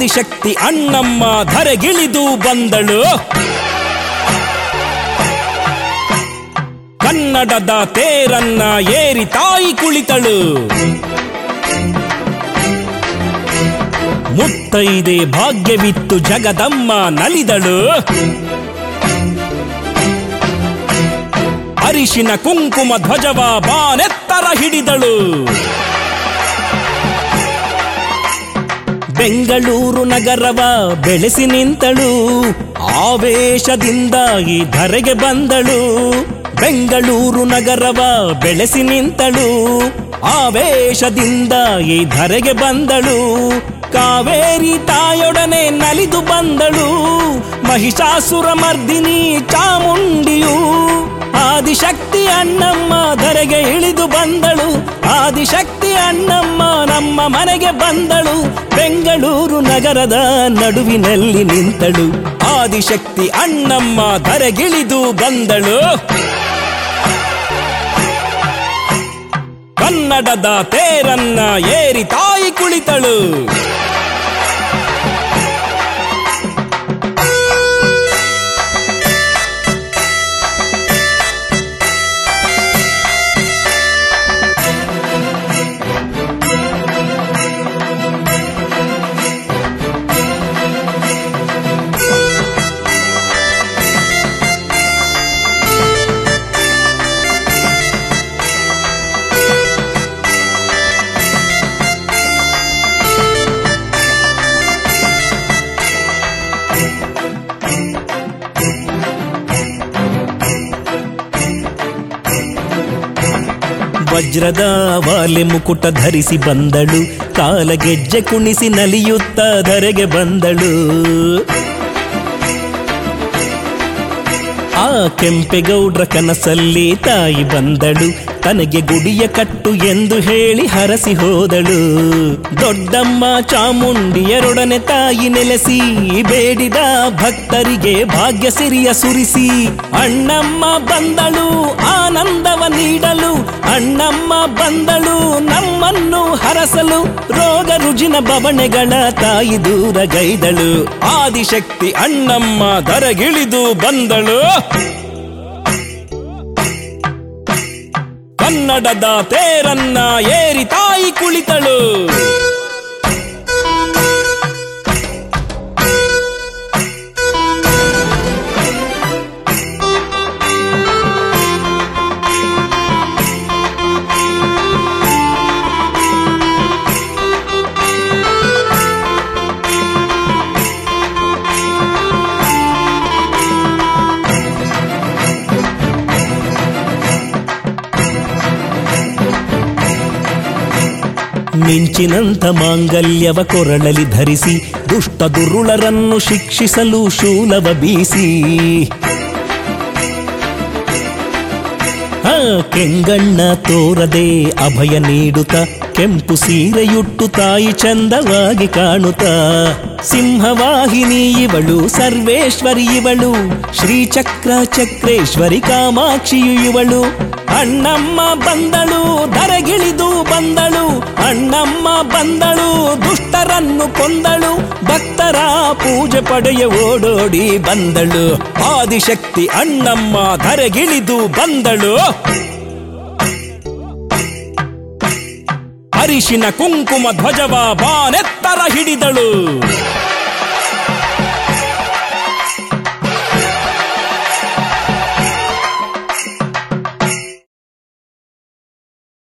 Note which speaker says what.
Speaker 1: ಆದಿಶಕ್ತಿ ಅಣ್ಣಮ್ಮ ಧರೆಗಿಳಿದು ಬಂದಳು. ಕನ್ನಡದ ತೇರನ್ನ ಏರಿ ತಾಯಿ ಕುಳಿತಳು. ಮುತ್ತೈದೆ ಭಾಗ್ಯವಿತ್ತು ಜಗದಮ್ಮ ನಲಿದಳು. ಅರಿಶಿನ ಕುಂಕುಮ ಧ್ವಜವ ಬಾನೆತ್ತರ ಹಿಡಿದಳು. ಬೆಂಗಳೂರು ನಗರವ ಬೆಳೆಸಿ ನಿಂತಳು. ಆವೇಶದಿಂದ ಈ ಧರೆಗೆ ಬಂದಳು. ಬೆಂಗಳೂರು ನಗರವ ಬೆಳೆಸಿ ನಿಂತಳು. ಆವೇಶದಿಂದ ಈ ಧರೆಗೆ ಬಂದಳು. ಕಾವೇರಿ ತಾಯೊಡನೆ ನಲಿದು ಬಂದಳು. ಮಹಿಷಾಸುರ ಮರ್ದಿನಿ ಚಾಮುಂಡಿಯು ಆದಿಶಕ್ತಿ ಅಣ್ಣಮ್ಮ ಧರೆಗೆ ಇಳಿದು ಬಂದಳು. ಆದಿಶಕ್ತಿ ಅಣ್ಣಮ್ಮ ನಮ್ಮ ಮನೆಗೆ ಬಂದಳು. ಬೆಂಗಳೂರು ನಗರದ ನಡುವಿನಲ್ಲಿ ನಿಂತಳು. ಆದಿಶಕ್ತಿ ಅಣ್ಣಮ್ಮ ಧರೆಗಿಳಿದು ಬಂದಳು. ಕನ್ನಡದ ತೇರನ್ನ ಏರಿ ತಾಯಿ ಕುಳಿತಳು. ವಜ್ರದ ವಾಲೆ ಮುಕುಟ ಧರಿಸಿ ಬಂದಳು. ಕಾಲಗೆಜ್ಜೆ ಕುಣಿಸಿ ನಲಿಯುತ್ತ ಧರೆಗೆ ಬಂದಳು. ಆ ಕೆಂಪೇಗೌಡ್ರ ಕನಸಲ್ಲಿ ತಾಯಿ ಬಂದಳು. ತನಗೆ ಗುಡಿಯ ಕಟ್ಟು ಎಂದು ಹೇಳಿ ಹರಸಿ ಹೋದಳು. ದೊಡ್ಡಮ್ಮ ಚಾಮುಂಡಿಯರೊಡನೆ ತಾಯಿ ನೆಲೆಸಿ ಬೇಡಿದ ಭಕ್ತರಿಗೆ ಭಾಗ್ಯ ಸಿರಿಯ ಸುರಿಸಿ ಅಣ್ಣಮ್ಮ ಬಂದಳು ಆನಂದವ ನೀಡಲು. ಅಣ್ಣಮ್ಮ ಬಂದಳು ನಮ್ಮನ್ನು ಹರಸಲು. ರೋಗ ರುಜಿನ ಬವಣೆಗಳ ತಾಯಿ ದೂರಗೈದಳು. ಆದಿಶಕ್ತಿ ಅಣ್ಣಮ್ಮ ಧರೆಗಿಳಿದು ಬಂದಳು. ಕನ್ನಡದ ತೇರನ್ನ ಏರಿ ತಾಯಿ ಕುಳಿತಳು. ಮಿಂಚಿನಂಥ ಮಾಂಗಲ್ಯವ ಕೊರಳಲಿ ಧರಿಸಿ ದುಷ್ಟ ದುರುಳರನ್ನು ಶಿಕ್ಷಿಸಲು ಶೂಲವ ಬೀಸಿ ಕೆಂಗಣ್ಣ ತೋರದೆ ಅಭಯ ನೀಡುತ್ತ ಕೆಂಪು ಸೀರೆಯುಟ್ಟು ತಾಯಿ ಚಂದವಾಗಿ ಕಾಣುತ್ತ ಸಿಂಹವಾಹಿನಿ ಇವಳು ಸರ್ವೇಶ್ವರಿ ಇವಳು ಶ್ರೀಚಕ್ರ ಚಕ್ರೇಶ್ವರಿ ಕಾಮಾಕ್ಷಿಯು ಇವಳು. ಅಣ್ಣಮ್ಮ ಬಂದಳು ಧರೆಗಿಳಿದು ಬಂದಳು. ಅಣ್ಣಮ್ಮ ಬಂದಳು ದುಷ್ಟರನ್ನು ಕೊಂದಳು. ಭಕ್ತರ ಪೂಜೆ ಪಡೆಯ ಓಡೋಡಿ ಬಂದಳು. ಆದಿಶಕ್ತಿ ಅಣ್ಣಮ್ಮ ಧರೆಗಿಳಿದು ಬಂದಳು. ಅರಿಶಿನ ಕುಂಕುಮ ಧ್ವಜವ ಬಾನೆತ್ತರ ಹಿಡಿದಳು.